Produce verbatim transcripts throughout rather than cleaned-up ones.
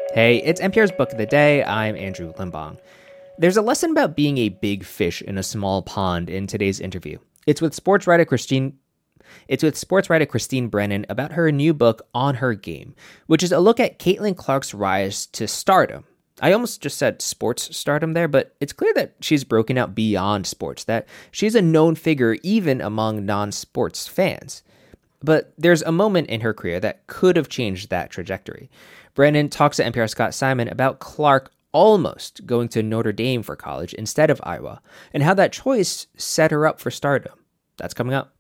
Hey, it's N P R's Book of the Day. I'm Andrew Limbong. There's a lesson about being a big fish in a small pond in today's interview. It's with sports writer Christine. It's with sports writer Christine Brennan about her new book, On Her Game, which is a look at Caitlin Clark's rise to stardom. I almost just said sports stardom there, but it's clear that she's broken out beyond sports, that she's a known figure even among non-sports fans. But there's a moment in her career that could have changed that trajectory. Brennan talks to N P R's Scott Simon about Clark almost going to Notre Dame for college instead of Iowa, and how that choice set her up for stardom. That's coming up.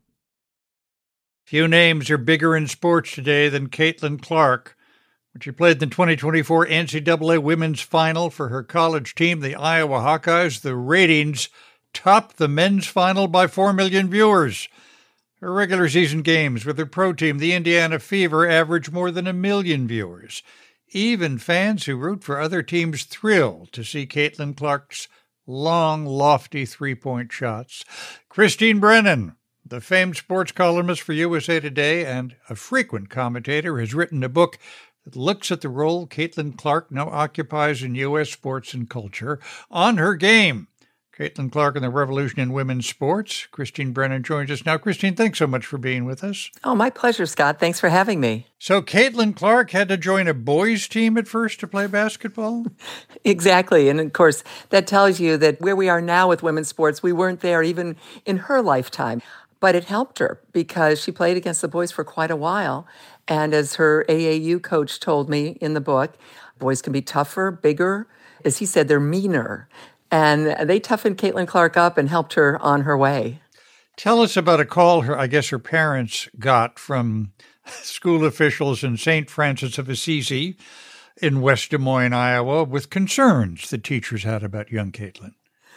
Few names are bigger in sports today than Caitlin Clark. When she played in the twenty twenty-four N C double A Women's Final for her college team, the Iowa Hawkeyes, the ratings topped the men's final by four million viewers. Her regular season games with her pro team, the Indiana Fever, averaged more than a million viewers. Even fans who root for other teams thrill to see Caitlin Clark's long, lofty three-point shots. Christine Brennan, the famed sports columnist for U S A Today and a frequent commentator, has written a book that looks at the role Caitlin Clark now occupies in U S sports and culture. On Her Game, Caitlin Clark and the Revolution in Women's Sports. Christine Brennan joins us now. Christine, thanks so much for being with us. Oh, my pleasure, Scott. Thanks for having me. So Caitlin Clark had to join a boys' team at first to play basketball? Exactly. And of course, that tells you that where we are now with women's sports, we weren't there even in her lifetime. But it helped her because she played against the boys for quite a while. And as her A A U coach told me in the book, boys can be tougher, bigger. As he said, they're meaner. And they toughened Caitlin Clark up and helped her on her way. Tell us about a call her, I guess her parents got from school officials in Saint Francis of Assisi in West Des Moines, Iowa, with concerns the teachers had about young Caitlin.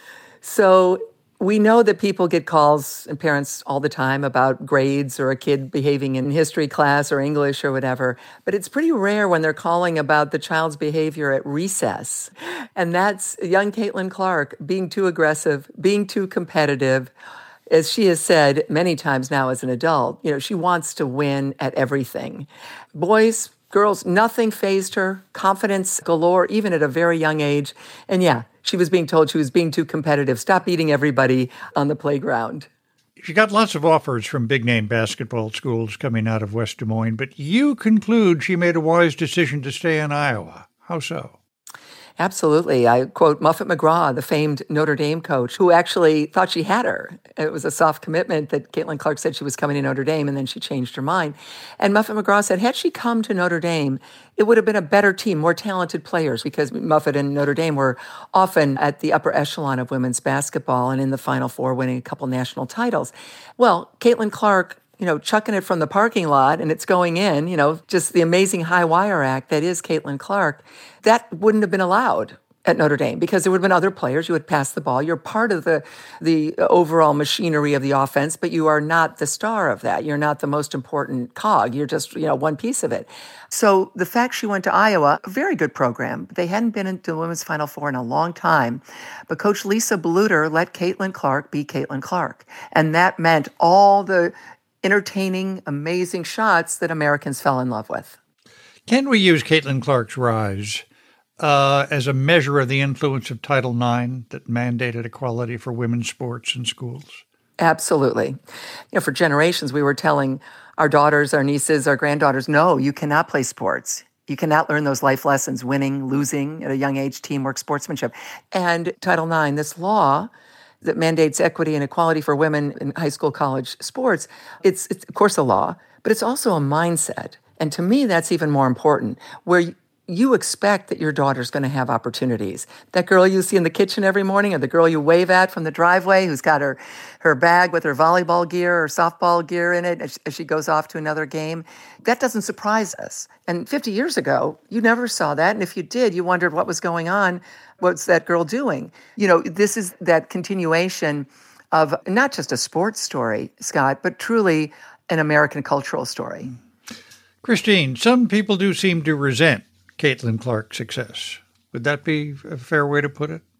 So we know that people get calls and parents all the time about grades or a kid behaving in history class or English or whatever, but it's pretty rare when they're calling about the child's behavior at recess. And that's young Caitlin Clark being too aggressive, being too competitive. As she has said many times now as an adult, you know, she wants to win at everything. Boys, girls, nothing fazed her, confidence galore, even at a very young age. And yeah, she was being told she was being too competitive. Stop beating everybody on the playground. She got lots of offers from big-name basketball schools coming out of West Des Moines, but you conclude she made a wise decision to stay in Iowa. How so? Absolutely. I quote Muffet McGraw, the famed Notre Dame coach, who actually thought she had her. It was a soft commitment that Caitlin Clark said she was coming to Notre Dame, and then she changed her mind. And Muffet McGraw said, had she come to Notre Dame, it would have been a better team, more talented players, because Muffet and Notre Dame were often at the upper echelon of women's basketball and in the Final Four, winning a couple national titles. Well, Caitlin Clark, you know, chucking it from the parking lot and it's going in, you know, just the amazing high wire act that is Caitlin Clark, that wouldn't have been allowed at Notre Dame because there would have been other players. You would pass the ball. You're part of the the overall machinery of the offense, but you are not the star of that. You're not the most important cog. You're just, you know, one piece of it. So the fact she went to Iowa, a very good program. They hadn't been into the Women's Final Four in a long time, but Coach Lisa Bluter let Caitlin Clark be Caitlin Clark. And that meant all the entertaining, amazing shots that Americans fell in love with. Can we use Caitlin Clark's rise uh, as a measure of the influence of Title nine that mandated equality for women's sports in schools? Absolutely. You know, for generations, we were telling our daughters, our nieces, our granddaughters, no, you cannot play sports. You cannot learn those life lessons, winning, losing at a young age, teamwork, sportsmanship. And Title nine, this law that mandates equity and equality for women in high school, college sports, it's, it's of course a law, but it's also a mindset. And to me, that's even more important, where you expect that your daughter's going to have opportunities. That girl you see in the kitchen every morning, or the girl you wave at from the driveway who's got her, her bag with her volleyball gear or softball gear in it as, as she goes off to another game, that doesn't surprise us. And fifty years ago, you never saw that. And if you did, you wondered what was going on. What's that girl doing? You know, this is that continuation of not just a sports story, Scott, but truly an American cultural story. Christine, some people do seem to resent Caitlin Clark's success. Would that be a fair way to put it?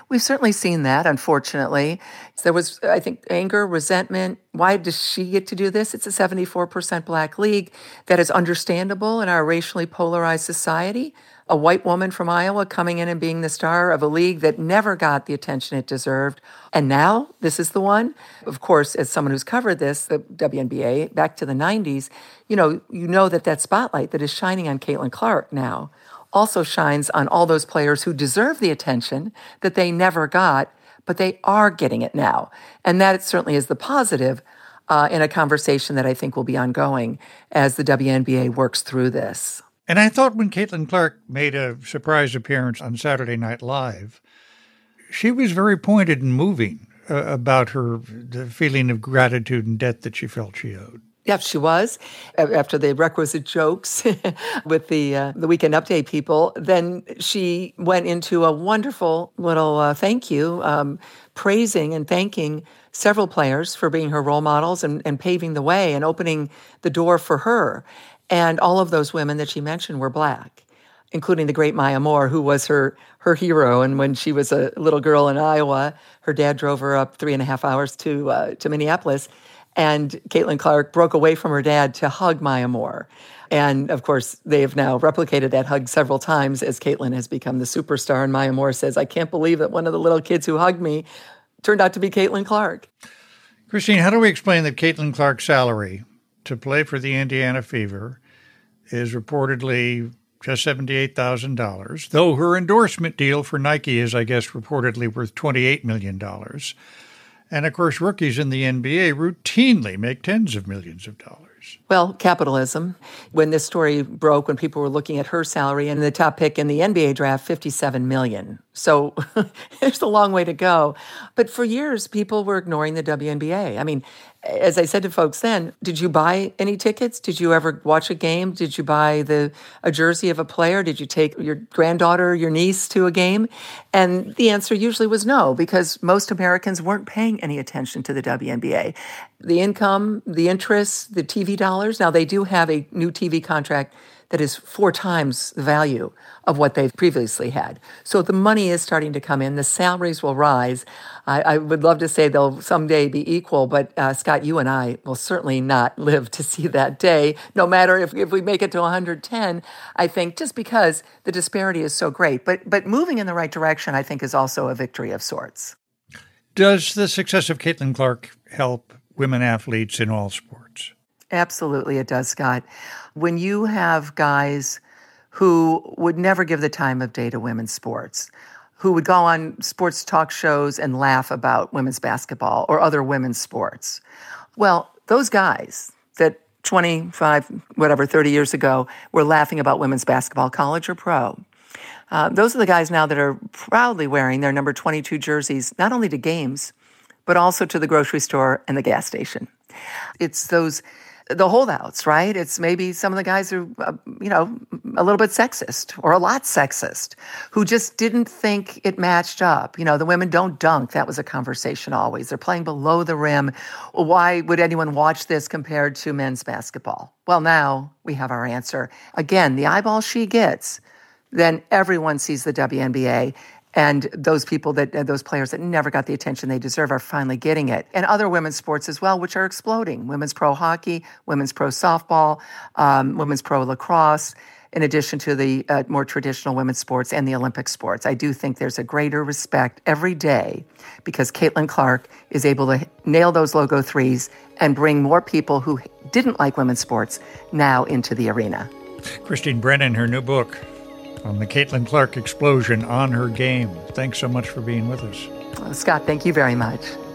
We've certainly seen that, unfortunately. There was, I think, anger, resentment. Why does she get to do this? It's a seventy-four percent Black league. That is understandable in our racially polarized society. A white woman from Iowa coming in and being the star of a league that never got the attention it deserved. And now, this is the one. Of course, as someone who's covered this, the W N B A, back to the nineties, you know, you know that that spotlight that is shining on Caitlin Clark now also shines on all those players who deserve the attention that they never got, but they are getting it now. And that certainly is the positive uh, in a conversation that I think will be ongoing as the W N B A works through this. And I thought when Caitlin Clark made a surprise appearance on Saturday Night Live, she was very pointed and moving uh, about her the feeling of gratitude and debt that she felt she owed. Yep, she was. After the requisite jokes with the uh, the Weekend Update people, then she went into a wonderful little uh, thank you, um, praising and thanking several players for being her role models and, and paving the way and opening the door for her. And all of those women that she mentioned were Black, including the great Maya Moore, who was her her hero. And when she was a little girl in Iowa, her dad drove her up three and a half hours to uh, to Minneapolis. And Caitlin Clark broke away from her dad to hug Maya Moore. And, of course, they have now replicated that hug several times as Caitlin has become the superstar. And Maya Moore says, I can't believe that one of the little kids who hugged me turned out to be Caitlin Clark. Christine, how do we explain that Caitlin Clark's salary to play for the Indiana Fever is reportedly just seventy-eight thousand dollars, though her endorsement deal for Nike is, I guess, reportedly worth twenty-eight million dollars. And, of course, rookies in the N B A routinely make tens of millions of dollars. Well, capitalism. When this story broke, when people were looking at her salary and the top pick in the N B A draft, fifty-seven million dollars. So there's a long way to go. But for years, people were ignoring the W N B A. I mean, as I said to folks then, did you buy any tickets? Did you ever watch a game? Did you buy the a jersey of a player? Did you take your granddaughter, your niece to a game? And the answer usually was no, because most Americans weren't paying any attention to the W N B A. The income, the interest, the T V dollars. Now, they do have a new T V contract that is four times the value of what they've previously had. So the money is starting to come in. The salaries will rise. I, I would love to say they'll someday be equal, but uh, Scott, you and I will certainly not live to see that day, no matter if, if we make it to one hundred ten, I think, just because the disparity is so great. But, but moving in the right direction, I think, is also a victory of sorts. Does the success of Caitlin Clark help women athletes in all sports? Absolutely, it does, Scott. When you have guys who would never give the time of day to women's sports, who would go on sports talk shows and laugh about women's basketball or other women's sports, well, those guys that twenty-five, whatever, thirty years ago were laughing about women's basketball, college or pro, uh, those are the guys now that are proudly wearing their number twenty-two jerseys, not only to games, but also to the grocery store and the gas station. It's those the holdouts, right? It's maybe some of the guys who are, uh, you know, a little bit sexist or a lot sexist, who just didn't think it matched up. You know, the women don't dunk. That was a conversation always. They're playing below the rim. Why would anyone watch this compared to men's basketball? Well, now we have our answer. Again, the eyeball she gets, then everyone sees the W N B A. And those people that, uh, those players that never got the attention they deserve are finally getting it. And other women's sports as well, which are exploding. Women's pro hockey, women's pro softball, um, women's pro lacrosse, in addition to the uh, more traditional women's sports and the Olympic sports. I do think there's a greater respect every day because Caitlin Clark is able to nail those logo threes and bring more people who didn't like women's sports now into the arena. Christine Brennan, her new book on the Caitlin Clark explosion, On Her Game. Thanks so much for being with us. Scott, thank you very much.